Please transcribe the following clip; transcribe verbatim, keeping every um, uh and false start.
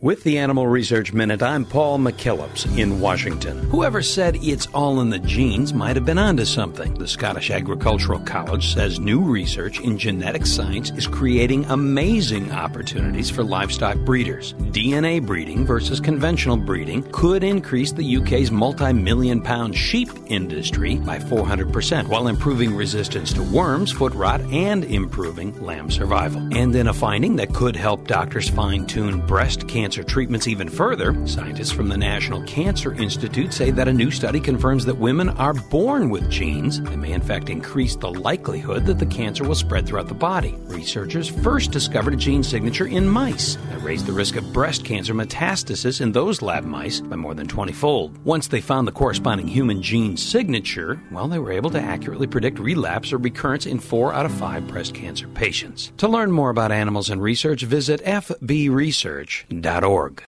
With the Animal Research Minute, I'm Paul McKillips in Washington. Whoever said it's all in the genes might have been onto something. The Scottish Agricultural College says new research in genetic science is creating amazing opportunities for livestock breeders. D N A breeding versus conventional breeding could increase the U K's multi-million pound sheep industry by four hundred percent while improving resistance to worms, foot rot, and improving lamb survival. And in a finding that could help doctors fine-tune breast cancer treatments even further, scientists from the National Cancer Institute say that a new study confirms that women are born with genes that may in fact increase the likelihood that the cancer will spread throughout the body. Researchers first discovered a gene signature in mice that raised the risk of breast cancer metastasis in those lab mice by more than twenty-fold. Once they found the corresponding human gene signature, well, they were able to accurately predict relapse or recurrence in four out of five breast cancer patients. To learn more about animals and research, visit f b research dot org.